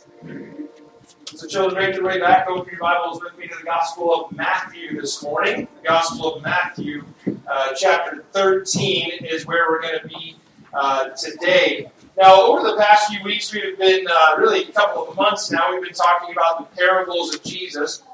So children, make your way back, open your Bibles with me to the Gospel of Matthew this morning. The Gospel of Matthew, chapter 13 is where we're going to be today. Now, over the past few weeks, we've been, really a couple of months now, we've been talking about the parables of Jesus.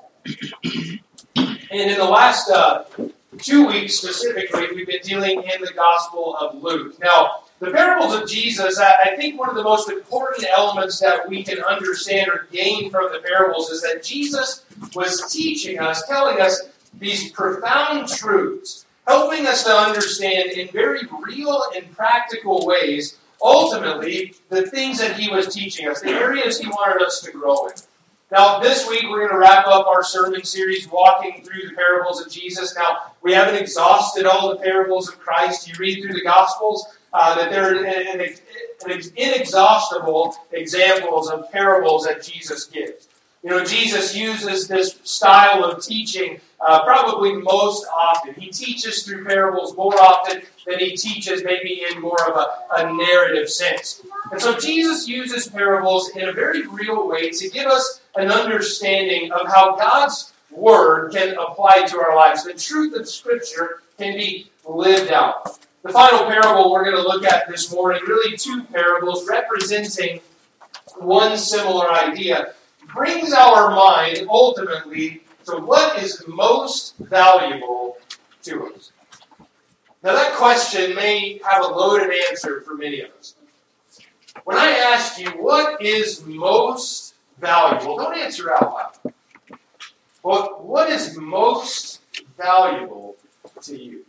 And in the last 2 weeks specifically, we've been dealing in the Gospel of Luke. Now, the parables of Jesus, I think one of the most important elements that we can understand or gain from the parables is that Jesus was teaching us, telling us these profound truths, helping us to understand in very real and practical ways, ultimately, the things that he was teaching us, the areas he wanted us to grow in. Now, this week we're going to wrap up our sermon series walking through the parables of Jesus. Now, we haven't exhausted all the parables of Christ. You read through the Gospels, that there are inexhaustible examples of parables that Jesus gives. You know, Jesus uses this style of teaching probably most often. He teaches through parables more often than he teaches maybe in more of a narrative sense. And so Jesus uses parables in a very real way to give us an understanding of how God's Word can apply to our lives. The truth of Scripture can be lived out. The final parable we're going to look at this morning, really two parables representing one similar idea, brings our mind ultimately to what is most valuable to us. Now that question may have a loaded answer for many of us. When I ask you what is most valuable, don't answer out loud. But what is most valuable to you?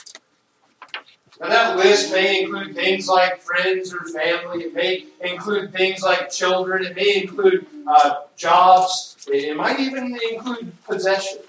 Now that list may include things like friends or family. It may include things like children. It may include jobs. It might even include possessions.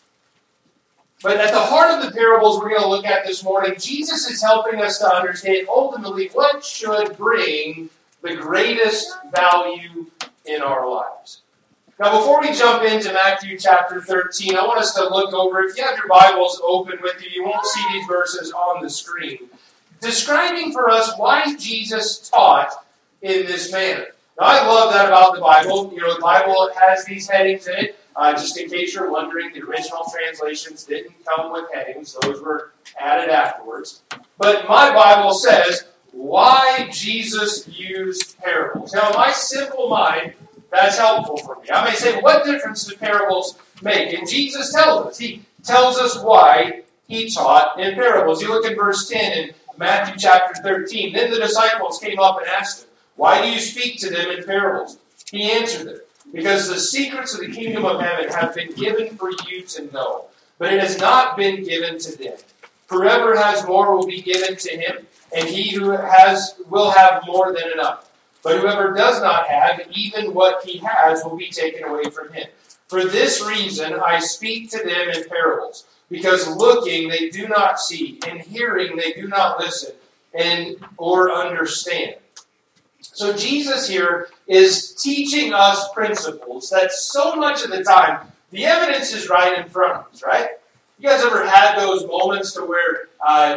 But at the heart of the parables we're going to look at this morning, Jesus is helping us to understand ultimately what should bring the greatest value in our lives. Now, before we jump into Matthew chapter 13, I want us to look over, if you have your Bibles open with you, you won't see these verses on the screen, describing for us why Jesus taught in this manner. Now, I love that about the Bible. You know, the Bible has these headings in it. Just in case you're wondering, the original translations didn't come with headings. Those were added afterwards. But my Bible says, why Jesus used parables. Now, in my simple mind, that's helpful for me. I may say, what difference do parables make? And Jesus tells us. He tells us why he taught in parables. You look at verse 10 in Matthew chapter 13. Then the disciples came up and asked him, why do you speak to them in parables? He answered them, because the secrets of the kingdom of heaven have been given for you to know, but it has not been given to them. Whoever has more will be given to him, and he who has will have more than enough. But whoever does not have, even what he has will be taken away from him. For this reason I speak to them in parables, because looking they do not see, and hearing they do not listen, or understand. So Jesus here is teaching us principles that so much of the time, the evidence is right in front of us, right? You guys ever had those moments to where,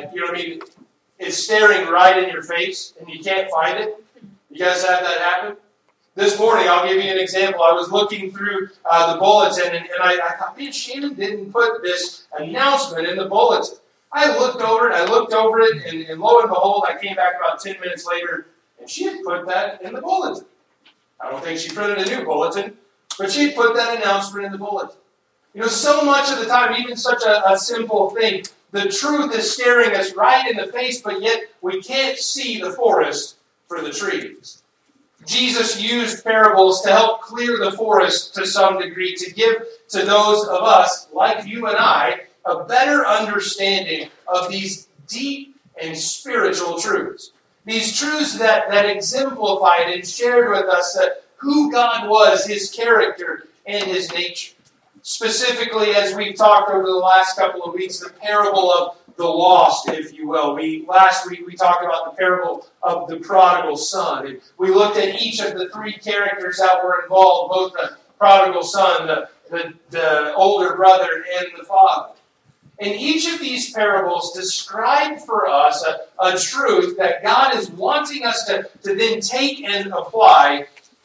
it's staring right in your face and you can't find it? You guys had that happen? This morning, I'll give you an example. I was looking through the bulletin, and I thought, man, Shannon didn't put this announcement in the bulletin. I looked over it, and lo and behold, I came back about 10 minutes later, and she had put that in the bulletin. I don't think she printed a new bulletin, but she had put that announcement in the bulletin. You know, so much of the time, even such a simple thing, the truth is staring us right in the face, but yet we can't see the forest for the trees. Jesus used parables to help clear the forest to some degree, to give to those of us, like you and I, a better understanding of these deep and spiritual truths. These truths that exemplified and shared with us that who God was, his character, and his nature. Specifically, as we've talked over the last couple of weeks, the parable of the lost, if you will. Last week we talked about the parable of the prodigal son. And we looked at each of the three characters that were involved, both the prodigal son, the older brother, and the father. And each of these parables describe for us a truth that God is wanting us to then take and apply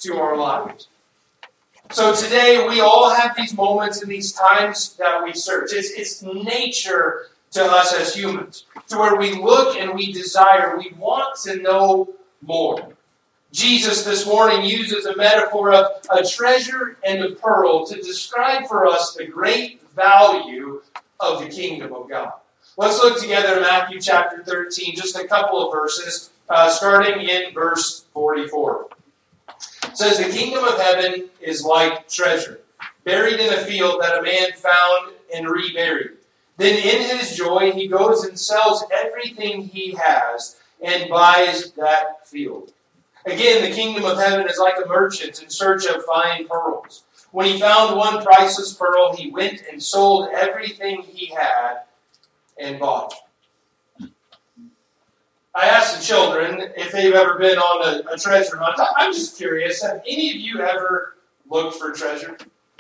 to our lives. So today we all have these moments and these times that we search. It's nature to us as humans, to where we look and we desire, we want to know more. Jesus this morning uses a metaphor of a treasure and a pearl to describe for us the great value of the kingdom of God. Let's look together in Matthew chapter 13, just a couple of verses, starting in verse 44. It says, "The kingdom of heaven is like treasure, buried in a field that a man found and reburied. Then in his joy he goes and sells everything he has and buys that field. Again, the kingdom of heaven is like a merchant in search of fine pearls. When he found one priceless pearl, he went and sold everything he had and bought it." I asked the children if they've ever been on a treasure hunt. I'm just curious, have any of you ever looked for treasure?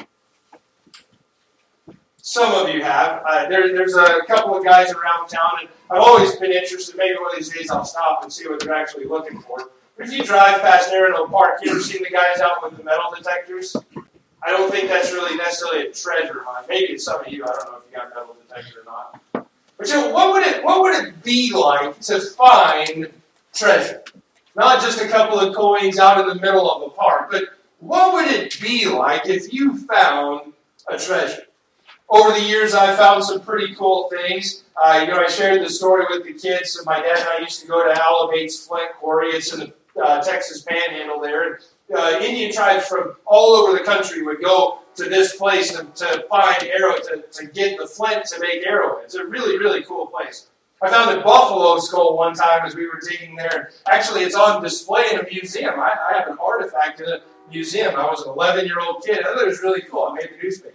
Some of you have. There's a couple of guys around town, and I've always been interested. Maybe one of these days I'll stop and see what they're actually looking for. But if you drive past Narrow Park, you ever seen the guys out with the metal detectors? I don't think that's really necessarily a treasure hunt. Maybe it's some of you. I don't know if you got a metal detector or not. But you know, what would it be like to find treasure? Not just a couple of coins out in the middle of a park, but what would it be like if you found a treasure? Over the years, I've found some pretty cool things. I shared the story with the kids. My dad and I used to go to Alabate's Flint Quarry. It's in the Texas Panhandle there. And, Indian tribes from all over the country would go to this place to find arrows, to get the flint to make arrowheads. It's a really, really cool place. I found a buffalo skull one time as we were digging there. Actually, it's on display in a museum. I have an artifact in a museum. I was an 11-year-old kid. I thought it was really cool. I made the newspaper.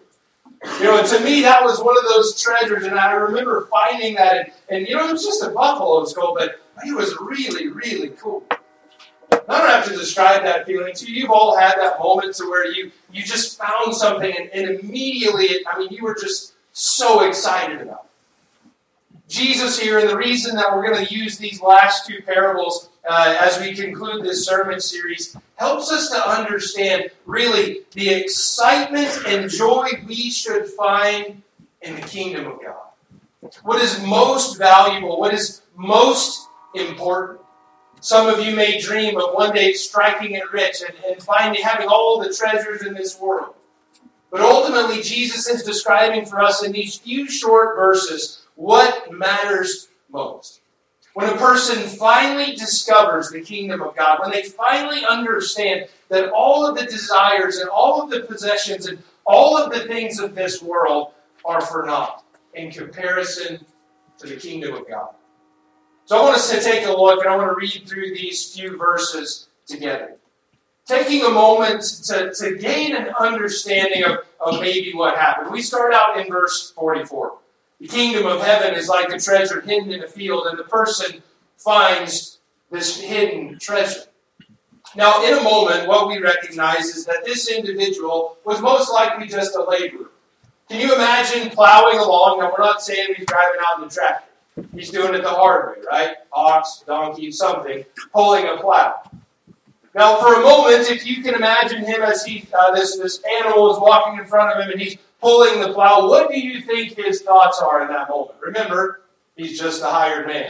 To me, that was one of those treasures, and I remember finding that, and it was just a buffalo skull, but it was really, really cool. I don't have to describe that feeling to you. You've all had that moment to where you just found something, and immediately, you were just so excited about it. Jesus here, and the reason that we're going to use these last two parables as we conclude this sermon series, helps us to understand really the excitement and joy we should find in the kingdom of God. What is most valuable, what is most important. Some of you may dream of one day striking it rich and finally having all the treasures in this world. But ultimately, Jesus is describing for us in these few short verses what matters most. When a person finally discovers the kingdom of God, when they finally understand that all of the desires and all of the possessions and all of the things of this world are for naught in comparison to the kingdom of God. So I want us to take a look, and I want to read through these few verses together. Taking a moment to gain an understanding of maybe what happened. We start out in verse 44. The kingdom of heaven is like a treasure hidden in a field, and the person finds this hidden treasure. Now, in a moment, what we recognize is that this individual was most likely just a laborer. Can you imagine plowing along? Now, we're not saying he's driving out in the tractor. He's doing it the hard way, right? Ox, donkey, something, pulling a plow. Now, for a moment, if you can imagine him as this animal is walking in front of him and he's pulling the plow, what do you think his thoughts are in that moment? Remember, he's just a hired man.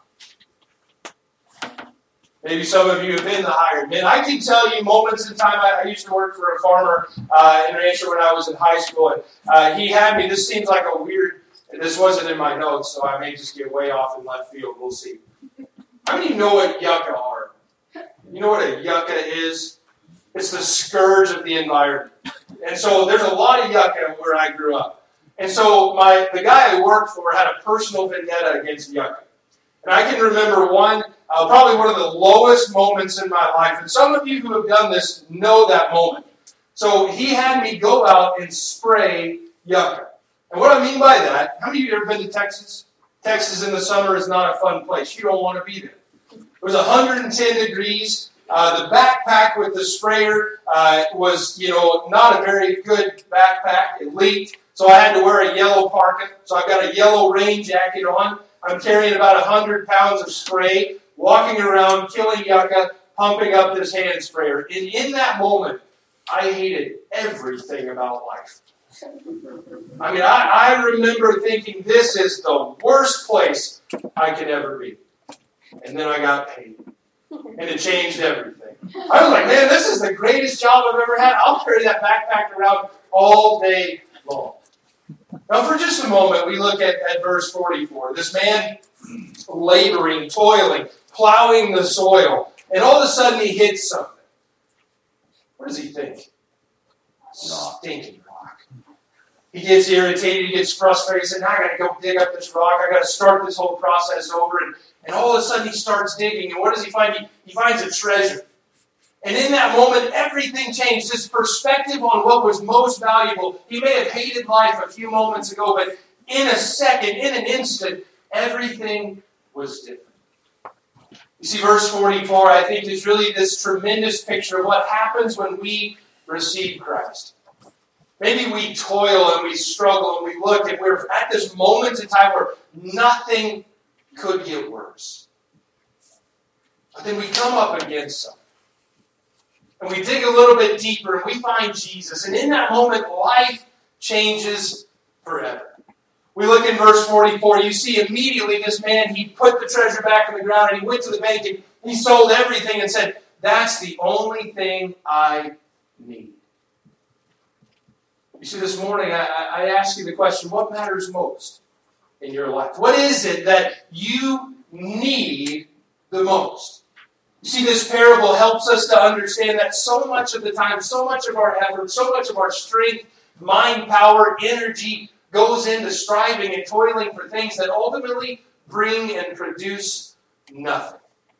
Maybe some of you have been the hired man. I can tell you moments in time. I used to work for a farmer in Rancho when I was in high school, and he had me. This seems like a weird. This wasn't in my notes, so I may just get way off in left field. We'll see. How many of you know what yucca are? You know what a yucca is? It's the scourge of the environment. And so there's a lot of yucca where I grew up. And so the guy I worked for had a personal vendetta against yucca. And I can remember probably one of the lowest moments in my life. And some of you who have done this know that moment. So he had me go out and spray yucca. And what I mean by that, how many of you have ever been to Texas? Texas in the summer is not a fun place. You don't want to be there. It was 110 degrees. The backpack with the sprayer was, not a very good backpack. It leaked, so I had to wear a yellow parka. So I've got a yellow rain jacket on. I'm carrying about 100 pounds of spray, walking around, killing yucca pumping up this hand sprayer. And in that moment, I hated everything about life. I mean, I remember thinking, this is the worst place I could ever be. And then I got paid. And it changed everything. I was like, man, this is the greatest job I've ever had. I'll carry that backpack around all day long. Now, for just a moment, we look at verse 44. This man laboring, toiling, plowing the soil. And all of a sudden, he hits something. What does he think? Stinking rock. He gets irritated, he gets frustrated. He said, now I got to go dig up this rock. I got to start this whole process over. And all of a sudden, he starts digging. And what does he find? He finds a treasure. And in that moment, everything changed. His perspective on what was most valuable. He may have hated life a few moments ago, but in a second, in an instant, everything was different. You see, verse 44, I think, is really this tremendous picture of what happens when we receive Christ. Maybe we toil and we struggle and we look and we're at this moment in time where nothing could get worse. But then we come up against something. And we dig a little bit deeper and we find Jesus. And in that moment, life changes forever. We look in verse 44. You see immediately this man, he put the treasure back in the ground and he went to the bank and he sold everything and said, that's the only thing I need. You see, this morning I ask you the question, what matters most in your life? What is it that you need the most? You see, this parable helps us to understand that so much of the time, so much of our effort, so much of our strength, mind power, energy goes into striving and toiling for things that ultimately bring and produce nothing.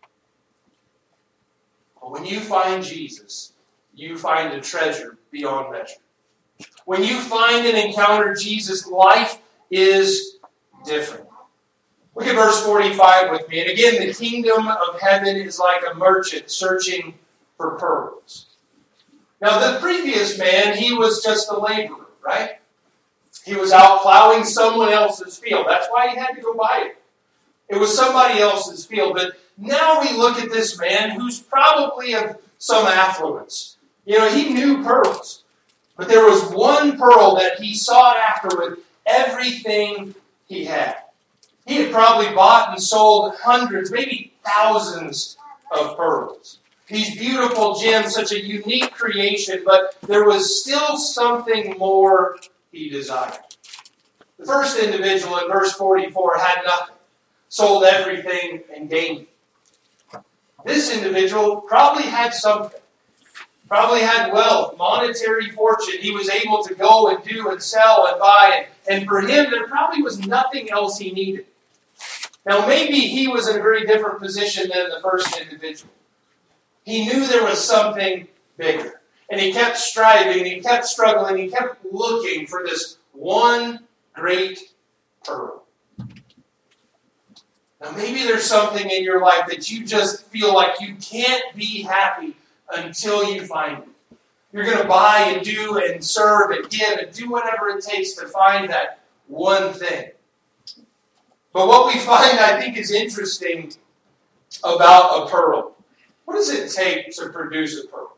But when you find Jesus, you find a treasure beyond measure. When you find and encounter Jesus, life is different. Look at verse 45 with me. And again, the kingdom of heaven is like a merchant searching for pearls. Now, the previous man, he was just a laborer, right? He was out plowing someone else's field. That's why he had to go buy it. It was somebody else's field. But now we look at this man who's probably of some affluence. You know, he knew pearls. But there was one pearl that he sought after with everything he had. He had probably bought and sold hundreds, maybe thousands of pearls. These beautiful gems, such a unique creation, but there was still something more he desired. The first individual in verse 44 had nothing, sold everything, and gained it. This individual probably had something. Probably had wealth, monetary fortune. He was able to go and do and sell and buy. And for him, there probably was nothing else he needed. Now, maybe he was in a very different position than the first individual. He knew there was something bigger. And he kept striving, he kept struggling, he kept looking for this one great pearl. Now, maybe there's something in your life that you just feel like you can't be happy until you find it. You're going to buy and do and serve and give and do whatever it takes to find that one thing. But what we find, I think, is interesting about a pearl. What does it take to produce a pearl?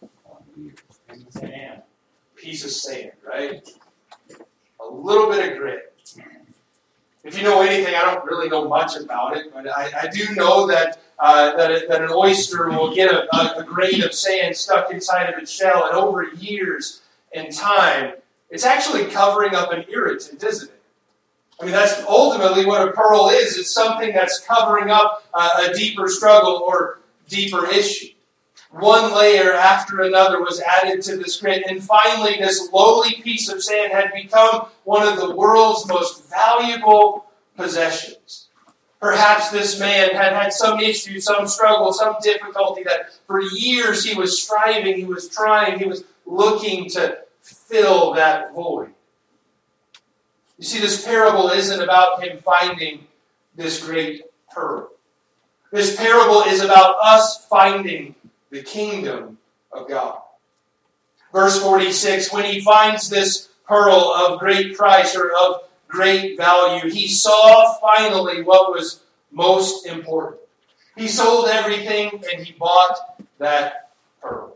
Sand. Piece of sand, right? A little bit of grit. If you know anything, I don't really know much about it, but I do know that an oyster will get a grain of sand stuck inside of its shell, and over years and time, it's actually covering up an irritant, isn't it? I mean, that's ultimately what a pearl is. It's something that's covering up a deeper struggle or deeper issue. One layer after another was added to this grit, and finally this lowly piece of sand had become one of the world's most valuable possessions. Perhaps this man had had some issue, some struggle, some difficulty that for years he was striving, he was trying, he was looking to fill that void. You see, this parable isn't about him finding this great pearl. This parable is about us finding the kingdom of God. Verse 46, when he finds this pearl of great price or of great value, he saw finally what was most important. He sold everything and he bought that pearl.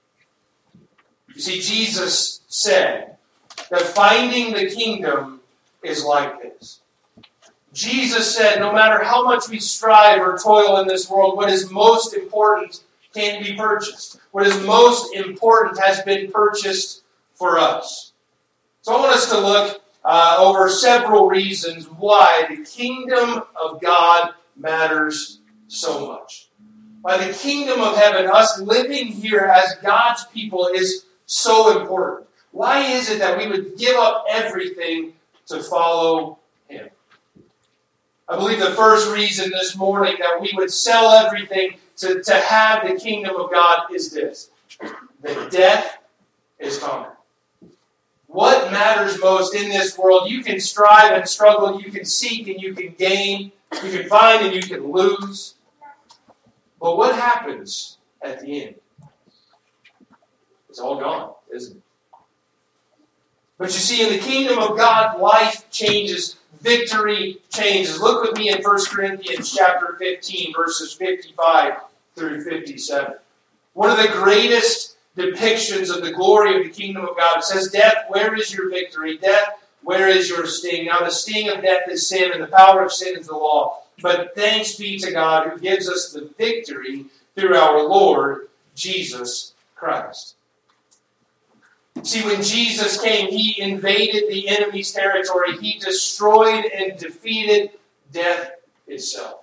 You see, Jesus said that finding the kingdom is like this. Jesus said, no matter how much we strive or toil in this world, what is most important can't be purchased. What is most important has been purchased for us. So I want us to look over several reasons why the kingdom of God matters so much. Why the kingdom of heaven, us living here as God's people, is so important. Why is it that we would give up everything to follow Him? I believe the first reason this morning that we would sell everything to have the kingdom of God is this: that death is conquered. What matters most in this world? You can strive and struggle, you can seek and you can gain, you can find and you can lose. But what happens at the end? It's all gone, isn't it? But you see, in the kingdom of God, life changes. Victory changes. Look with me in 1 Corinthians chapter 15, verses 55 through 57. One of the greatest depictions of the glory of the kingdom of God. It says, "Death, where is your victory? Death, where is your sting? Now the sting of death is sin, and the power of sin is the law. But thanks be to God who gives us the victory through our Lord Jesus Christ." See, when Jesus came, He invaded the enemy's territory. He destroyed and defeated death itself.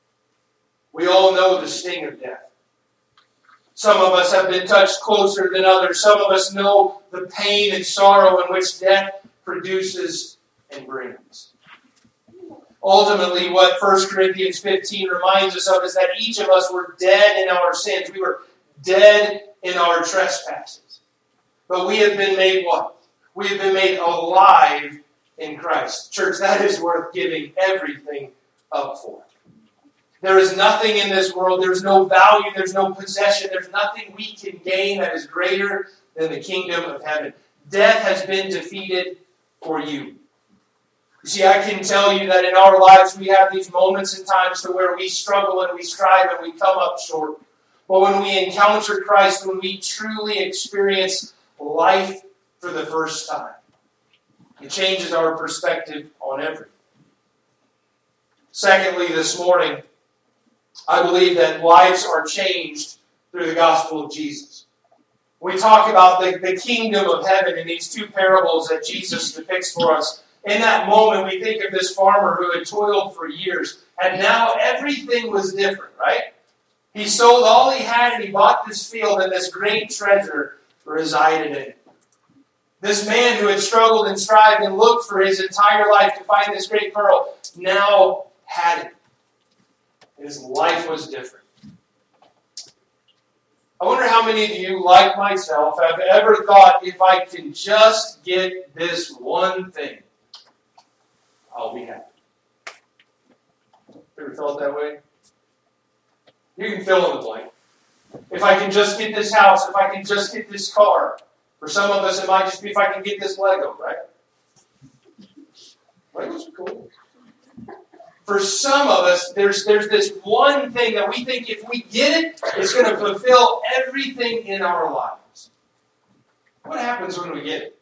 We all know the sting of death. Some of us have been touched closer than others. Some of us know the pain and sorrow in which death produces and brings. Ultimately, what 1 Corinthians 15 reminds us of is that each of us were dead in our sins. We were dead in our trespasses. But we have been made what? We have been made alive in Christ. Church, that is worth giving everything up for. There is nothing in this world, there's no value, there's no possession, there's nothing we can gain that is greater than the kingdom of heaven. Death has been defeated for you. You see, I can tell you that in our lives we have these moments and times to where we struggle and we strive and we come up short. But when we encounter Christ, when we truly experience life for the first time, it changes our perspective on everything. Secondly, this morning, I believe that lives are changed through the gospel of Jesus. We talk about the kingdom of heaven in these two parables that Jesus depicts for us. In that moment, we think of this farmer who had toiled for years, and now everything was different, right? He sold all he had and he bought this field, and this great treasure resided in it. This man who had struggled and strived and looked for his entire life to find this great pearl now had it. His life was different. I wonder how many of you, like myself, have ever thought, if I can just get this one thing, I'll be happy. Ever felt that way? You can fill in the blank. If I can just get this house, if I can just get this car. For some of us, it might just be if I can get this Lego, right? Legos are cool. For some of us, there's this one thing that we think if we get it, it's going to fulfill everything in our lives. What happens when we get it?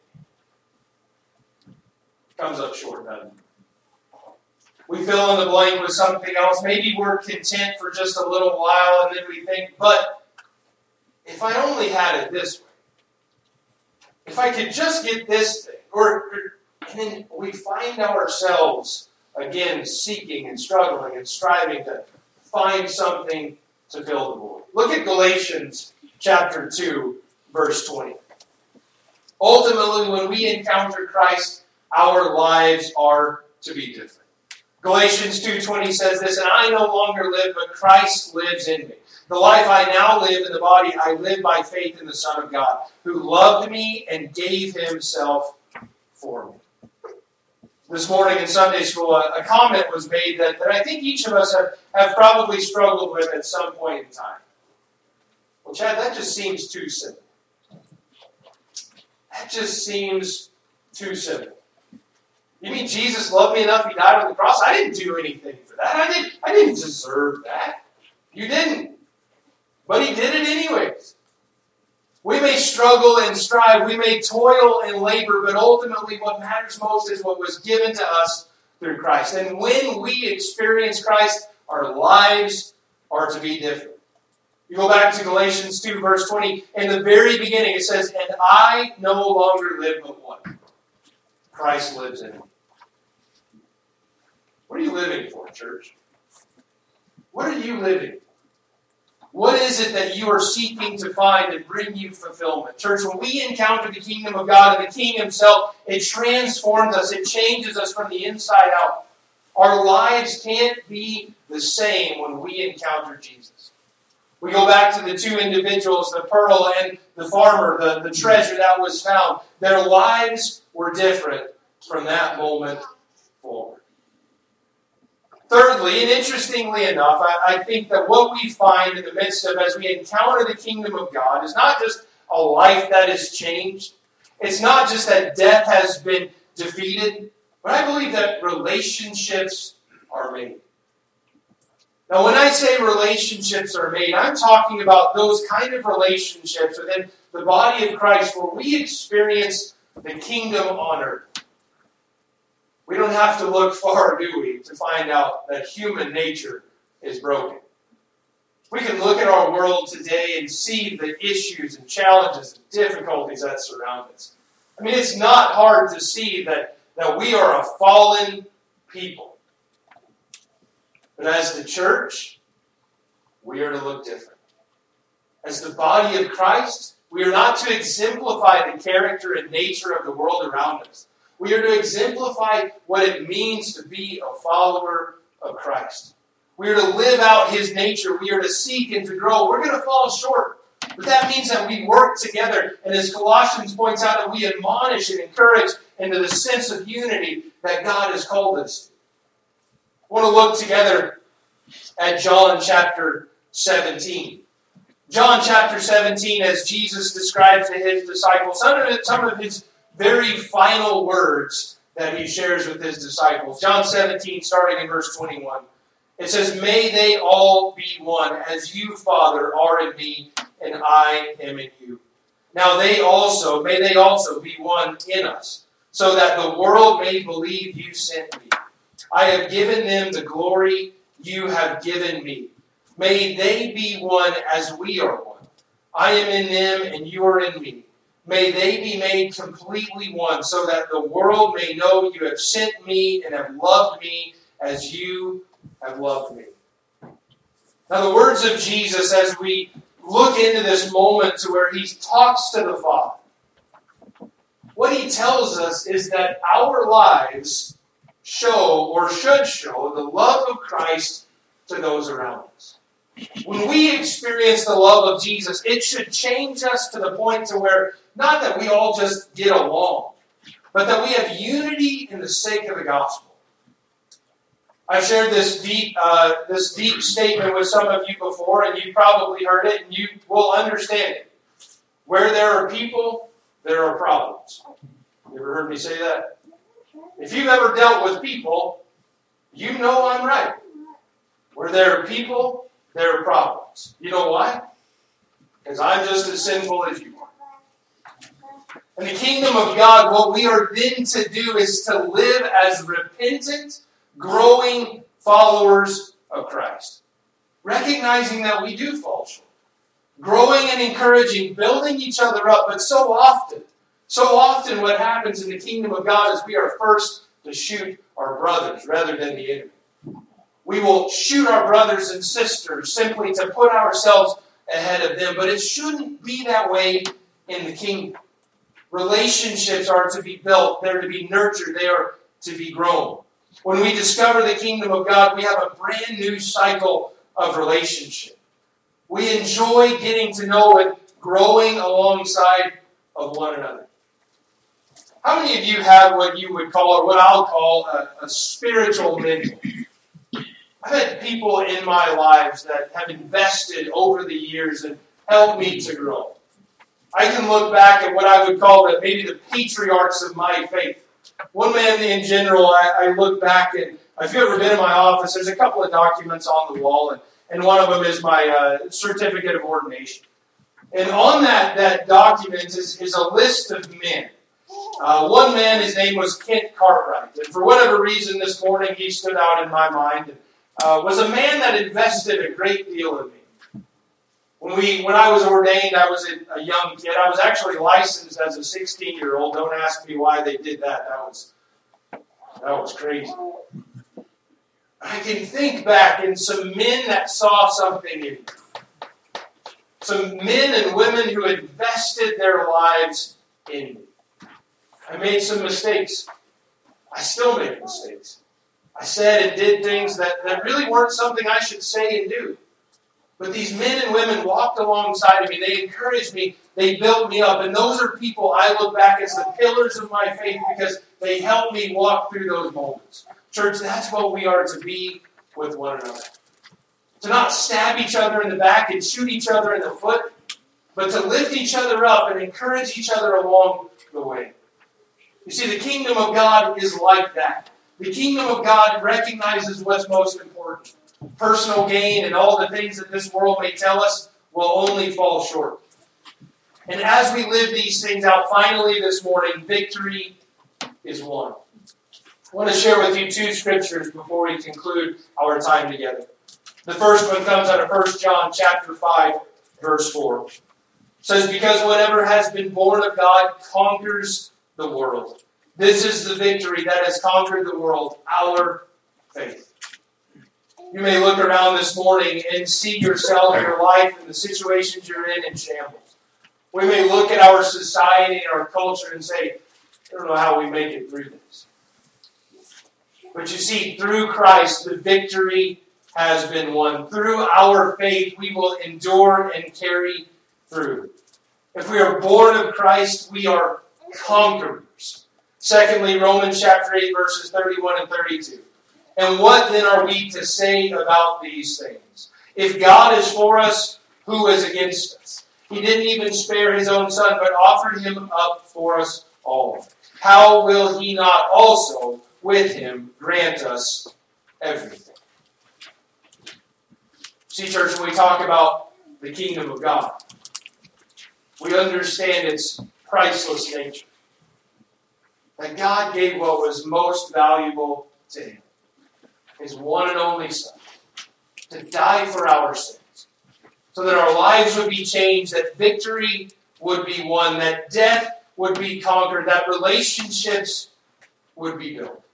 It comes up short, doesn't it? We fill in the blank with something else. Maybe we're content for just a little while, and then we think, but if I only had it this way, if I could just get this thing, and then we find ourselves again seeking and struggling and striving to find something to fill the void. Look at Galatians chapter 2, verse 20. Ultimately, when we encounter Christ, our lives are to be different. Galatians 2:20 says this, "And I no longer live, but Christ lives in me. The life I now live in the body, I live by faith in the Son of God, who loved me and gave himself for me." This morning in Sunday school, a comment was made that I think each of us have probably struggled with at some point in time. Well, Chad, that just seems too simple. That just seems too simple. You mean Jesus loved me enough, he died on the cross? I didn't do anything for that. I didn't deserve that. You didn't. But he did it anyways. We may struggle and strive. We may toil and labor. But ultimately what matters most is what was given to us through Christ. And when we experience Christ, our lives are to be different. You go back to Galatians 2, verse 20. In the very beginning it says, and I no longer live, but what? Christ lives in me. What are you living for, church? What are you living for? What is it that you are seeking to find and bring you fulfillment? Church, when we encounter the kingdom of God and the King himself, it transforms us. It changes us from the inside out. Our lives can't be the same when we encounter Jesus. We go back to the two individuals, the pearl and the farmer, the treasure that was found. Their lives were different from that moment forward. Thirdly, and interestingly enough, I think that what we find in the midst of as we encounter the kingdom of God is not just a life that is changed. It's not just that death has been defeated, but I believe that relationships are made. Now, when I say relationships are made, I'm talking about those kind of relationships within the body of Christ where we experience the kingdom on earth. We don't have to look far, do we, to find out that human nature is broken. We can look at our world today and see the issues and challenges and difficulties that surround us. I mean, it's not hard to see that we are a fallen people. But as the church, we are to look different. As the body of Christ, we are not to exemplify the character and nature of the world around us. We are to exemplify what it means to be a follower of Christ. We are to live out his nature. We are to seek and to grow. We're going to fall short. But that means that we work together. And as Colossians points out, that we admonish and encourage into the sense of unity that God has called us to. I want to look together at John chapter 17. John chapter 17, as Jesus describes to his disciples, some of his very final words that he shares with his disciples. John 17, starting in verse 21. It says, may they all be one, as you, Father, are in me, and I am in you. Now may they also be one in us, so that the world may believe you sent me. I have given them the glory you have given me. May they be one as we are one. I am in them, and you are in me. May they be made completely one, so that the world may know you have sent me and have loved me as you have loved me. Now the words of Jesus, as we look into this moment to where he talks to the Father, what he tells us is that our lives show, or should show, the love of Christ to those around us. When we experience the love of Jesus, it should change us to the point to where, not that we all just get along, but that we have unity in the sake of the gospel. I've shared this deep statement with some of you before, and you probably heard it, and you will understand it. Where there are people, there are problems. You ever heard me say that? If you've ever dealt with people, you know I'm right. Where there are people, there are problems. You know why? Because I'm just as sinful as you are. In the kingdom of God, what we are then to do is to live as repentant, growing followers of Christ. Recognizing that we do fall short. Growing and encouraging, building each other up. But so often what happens in the kingdom of God is we are first to shoot our brothers rather than the enemy. We will shoot our brothers and sisters simply to put ourselves ahead of them. But it shouldn't be that way in the kingdom. Relationships are to be built. They're to be nurtured. They are to be grown. When we discover the kingdom of God, we have a brand new cycle of relationship. We enjoy getting to know and growing alongside of one another. How many of you have what you would call, or what I'll call, a spiritual mentor? I've had people in my lives that have invested over the years and helped me to grow. I can look back at what I would call maybe the patriarchs of my faith. One man in general, I look back and if you've ever been in my office, there's a couple of documents on the wall, and one of them is my certificate of ordination. And on that document is a list of men. One man, his name was Kent Cartwright, and for whatever reason this morning he stood out in my mind, and was a man that invested a great deal in me. When I was ordained, I was a young kid. I was actually licensed as a 16-year-old. Don't ask me why they did that. That was crazy. I can think back in some men that saw something in me. Some men and women who invested their lives in me. I made some mistakes. I still make mistakes. I said and did things that really weren't something I should say and do. But these men and women walked alongside of me. They encouraged me. They built me up. And those are people I look back as the pillars of my faith because they helped me walk through those moments. Church, that's what we are to be with one another. To not stab each other in the back and shoot each other in the foot, but to lift each other up and encourage each other along the way. You see, the kingdom of God is like that. The kingdom of God recognizes what's most important. Personal gain and all the things that this world may tell us will only fall short. And as we live these things out, finally this morning, victory is won. I want to share with you two scriptures before we conclude our time together. The first one comes out of 1 John chapter 5, verse 4. It says, because whatever has been born of God conquers the world. This is the victory that has conquered the world, our faith. You may look around this morning and see yourself, your life, and the situations you're in shambles. We may look at our society and our culture and say, I don't know how we make it through this. But you see, through Christ, the victory has been won. Through our faith, we will endure and carry through. If we are born of Christ, we are conquerors. Secondly, Romans chapter 8, verses 31 and 32. And what then are we to say about these things? If God is for us, who is against us? He didn't even spare his own son, but offered him up for us all. How will he not also with him grant us everything? See, church, when we talk about the kingdom of God, we understand its priceless nature. That God gave what was most valuable to him, his one and only Son, to die for our sins, so that our lives would be changed, that victory would be won, that death would be conquered, that relationships would be built.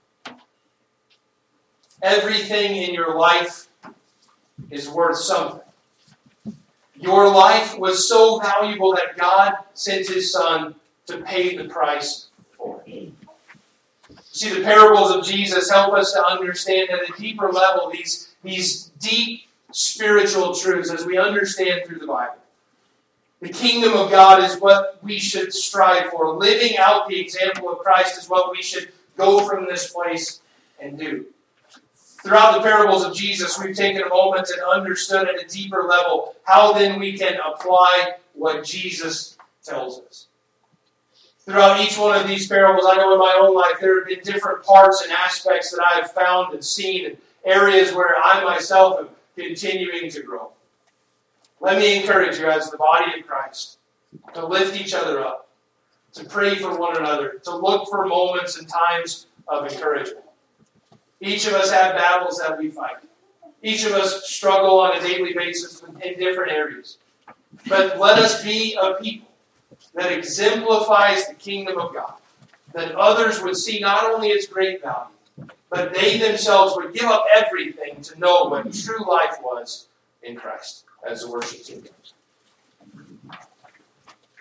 Everything in your life is worth something. Your life was so valuable that God sent his Son to pay the price for it. See, the parables of Jesus help us to understand at a deeper level these deep spiritual truths as we understand through the Bible. The kingdom of God is what we should strive for. Living out the example of Christ is what we should go from this place and do. Throughout the parables of Jesus, we've taken a moment and understood at a deeper level how then we can apply what Jesus tells us. Throughout each one of these parables, I know in my own life there have been different parts and aspects that I have found and seen, and areas where I myself am continuing to grow. Let me encourage you as the body of Christ to lift each other up, to pray for one another, to look for moments and times of encouragement. Each of us have battles that we fight. Each of us struggle on a daily basis in different areas. But let us be a people that exemplifies the kingdom of God, that others would see not only its great value, but they themselves would give up everything to know what true life was in Christ, as the worship team does.